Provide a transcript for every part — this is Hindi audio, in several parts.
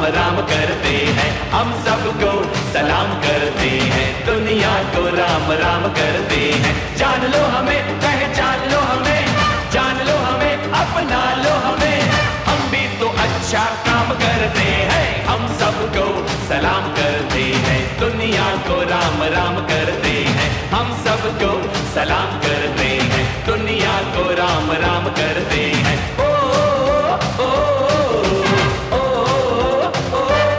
राम करते हैं, हम सबको सलाम करते हैं, दुनिया को राम राम करते हैं। जान लो हमें, पहचान लो हमें, जान लो हमें, अपना लो हमें, हम भी तो अच्छा काम करते हैं, हम सबको सलाम करते हैं, दुनिया को राम राम करते हैं, हम सबको सलाम करते हैं, दुनिया को राम राम करते हैं। ओ ओ ओ ओ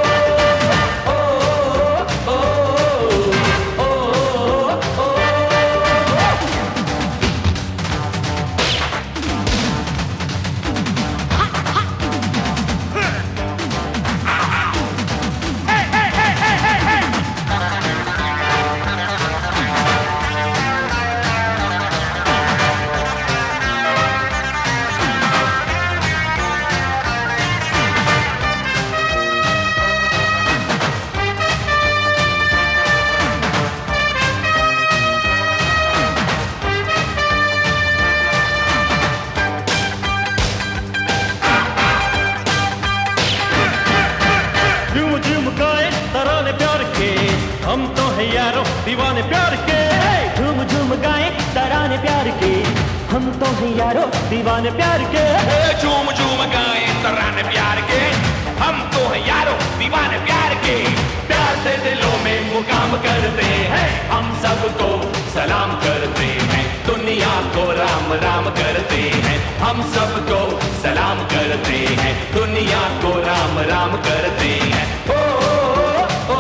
हम तो है यारो दीवाने प्यार के, झूम झूम गाए तराने प्यार के, हम तो है यारो दीवाने प्यार के, झूम झूम गाए तराने प्यार के, हम तो है यारो दीवाने प्यार के, प्यार से दिलों में मुकाम करते हैं, हम सबको सलाम करते हैं, दुनिया को राम राम करते हैं, हम सबको सलाम करते हैं, दुनिया को राम राम करते हैं। ओ ओ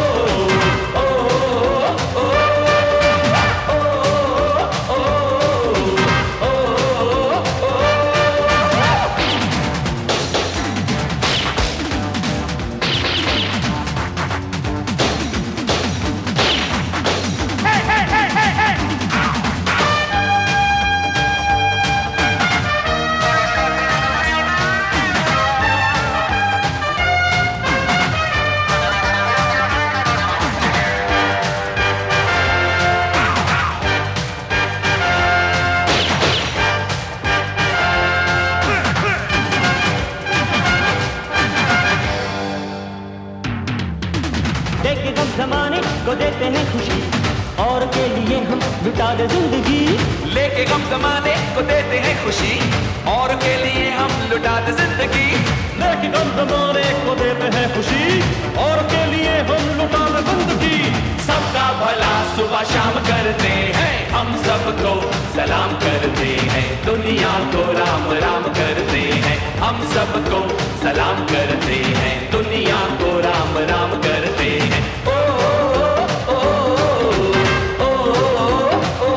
देखे गम जमाने को देते हैं खुशी, और के लिए हम लुटा दे जिंदगी, लेके गम जमाने को देते हैं खुशी, और के लिए हम लुटा दे जिंदगी, लेके गम जमाने को देते हैं खुशी, और के लिए हम लुटा दे जिंदगी, सबका भला सुबह शाम करते हैं, हम सबको सलाम करते हैं, दुनिया को राम राम करते हैं, हम सबको सलाम करते हैं, दुनिया को राम राम करते हैं। ओ ओ ओ ओ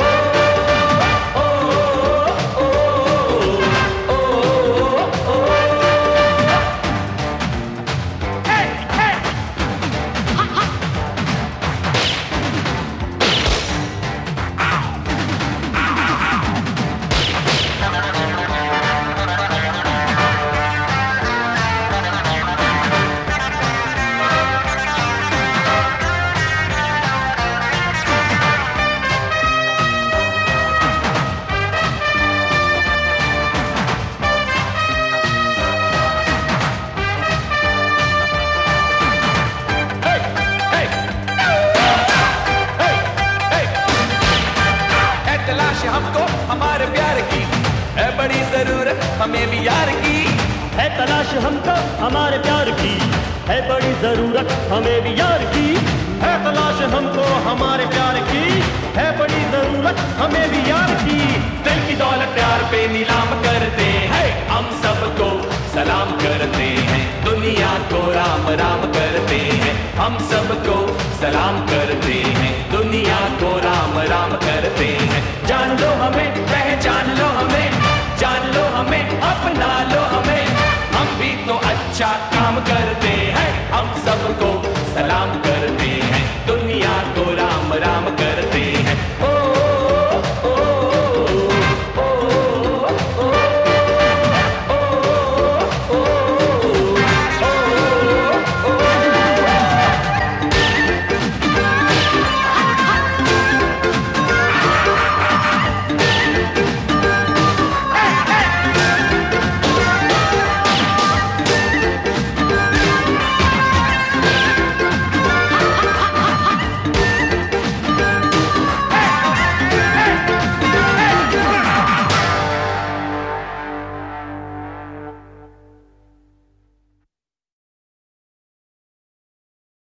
हमको हमारे प्यार की है बड़ी जरूरत, हमें भी यार की है तलाश हमको हमारे प्यार की, है बड़ी जरूरत हमें भी यार की, है तलाश हमको हमारे प्यार की, है बड़ी जरूरत हमें भी यार की, दिल की दौलत प्यार पे नीलाम करते हैं, हम सबको सलाम करते हैं, दुनिया को राम राम करते हैं, हम सबको सलाम करते हैं, दुनिया को राम राम करते हैं। जान लो हमें, पहचान लो हमें, जान लो हमें, अपना लो हमें, हम भी तो अच्छा काम करते